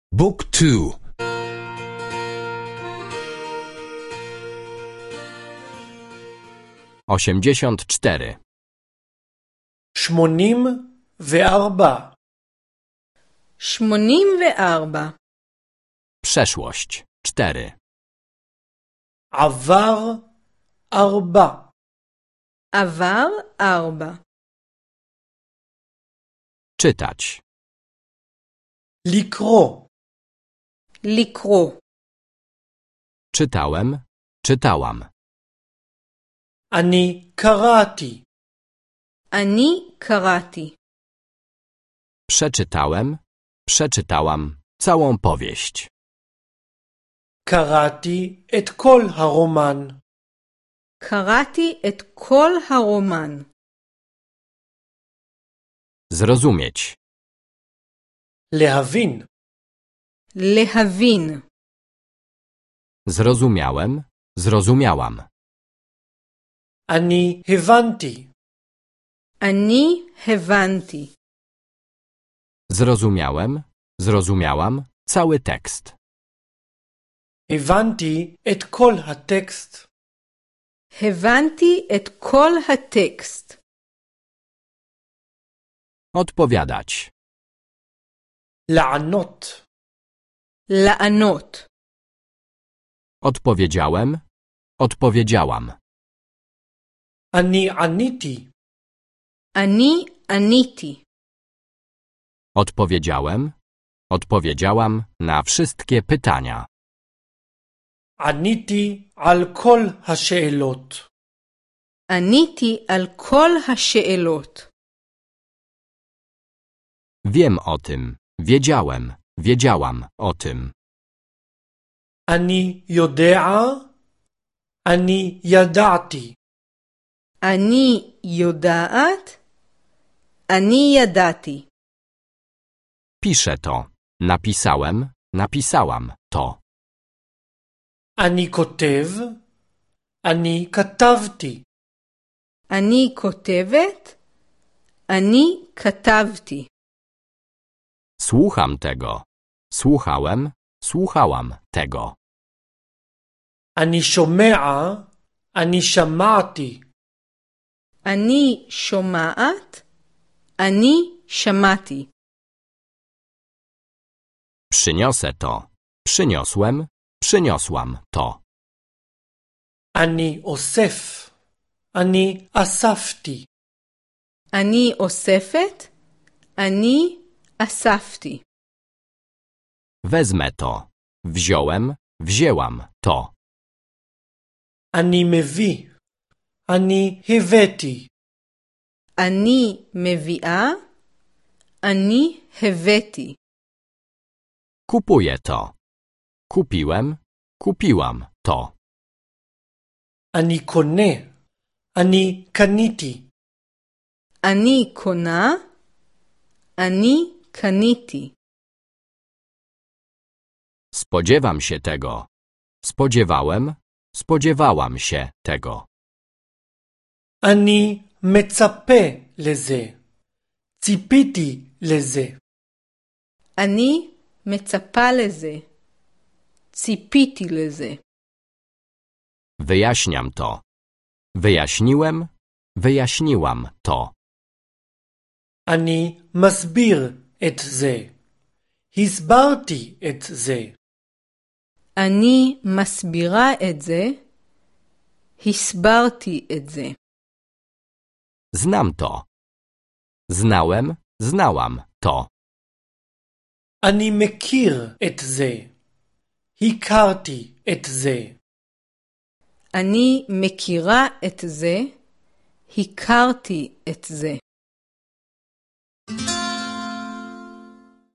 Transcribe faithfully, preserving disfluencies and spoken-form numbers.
بوك تو. osiemdziesiąt cztery. שמונים וארבע. שמונים וארבע. Przeszłość. cztery. עבר ארבע. עבר ארבע. Czytać. לקרוא. לקרוא. Czytałem. Czytałam. אני קראתי. אני קראתי. Przeczytałem. Przeczytałam całą powieść. קראתי את כל הרומן. קראתי את כל הרומן. Zrozumieć. להבין. להבין. Zrozumiałem. Zrozumiałam. אני הבנתי. אני הבנתי. Zrozumiałem. Zrozumiałam cały tekst. הבנתי את כל הטקסט. הבנתי את כל הטקסט. Odpowiadać. לענות. לענות. Odpowiedziałem. Odpowiedziałam. אני עניתי. אני עניתי. Odpowiedziałem. Odpowiedziałam na wszystkie pytania. עניתי על כל השאלות. עניתי על כל השאלות. Wiem o tym. Wiedziałem. Wiedziałam o tym. אני יודע. אני ידעתי. אני יודעת. אני ידעתי. Piszę to. Napisałem. Napisałam to. אני כותב. אני כתבתי. אני כותבת. אני כתבתי. Słucham tego. Słuchałem. Słuchałam tego. אני שומע. אני שמעתי. אני שומעת. אני שמעתי. Przyniosę to. Przyniosłem. Przyniosłam to. אני אוסף. אני אספתי. אני אוספת. אני אספתי. Wezmę to. Wziąłem. Wzięłam to. אני מביא. אני הבאתי. אני מביאה. אני הבאתי. Kupuję to. Kupiłem. Kupiłam to. אני קונה. אני קניתי. אני קונה. אני קניתי. Spodziewam się tego. Spodziewałem. Spodziewałam się tego. אני מצפה לזה. ציפיתי לזה. אני מצפה לזה. ציפיתי לזה. Wyjaśniam to. Wyjaśniłem. Wyjaśniłam to. אני מסביר את זה. הסברתי את זה. אני מסבירה את זה. הסברתי את זה. Znam to. Znałem. Znałam to. אני מכיר את זה. הכרתי את זה. אני מכירה את זה. הכרתי את זה.